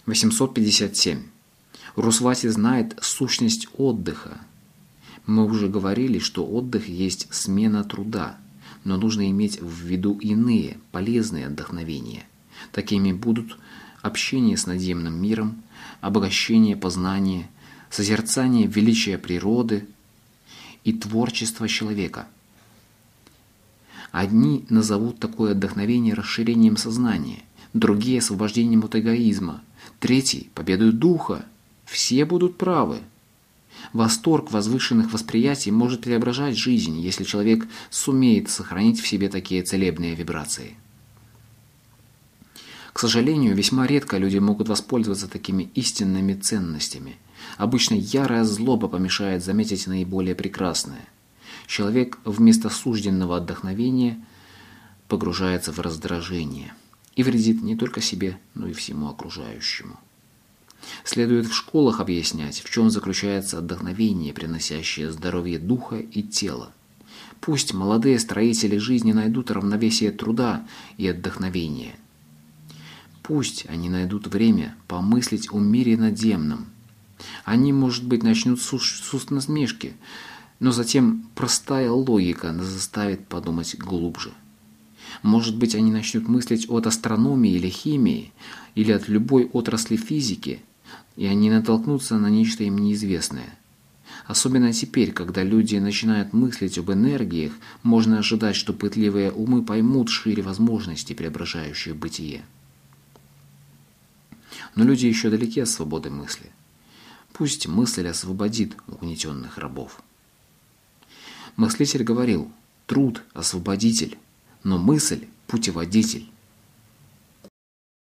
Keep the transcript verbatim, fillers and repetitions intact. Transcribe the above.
восемьсот пятьдесят семь. Русвати знает сущность отдыха. Мы уже говорили, что отдых есть смена труда, но нужно иметь в виду иные, полезные отдохновения. Такими будут общение с надземным миром, обогащение познания, созерцание величия природы и творчества человека. Одни назовут такое отдохновение расширением сознания, другие – освобождением от эгоизма, третий – победой духа. Все будут правы. Восторг возвышенных восприятий может преображать жизнь, если человек сумеет сохранить в себе такие целебные вибрации. К сожалению, весьма редко люди могут воспользоваться такими истинными ценностями. Обычно ярая злоба помешает заметить наиболее прекрасное. Человек вместо сужденного отдохновения погружается в раздражение и вредит не только себе, но и всему окружающему. Следует в школах объяснять, в чем заключается отдохновение, приносящее здоровье духа и тела. Пусть молодые строители жизни найдут равновесие труда и отдохновения. Пусть они найдут время помыслить о мире надземном. Они, может быть, начнут с уст насмешки, но затем простая логика заставит подумать глубже. Может быть, они начнут мыслить от астрономии или химии, или от любой отрасли физики, и они натолкнутся на нечто им неизвестное. Особенно теперь, когда люди начинают мыслить об энергиях, можно ожидать, что пытливые умы поймут шире возможностей, преображающих бытие. Но люди еще далеки от свободы мысли. Пусть мысль освободит угнетенных рабов. Мыслитель говорил: труд – освободитель, но мысль – путеводитель.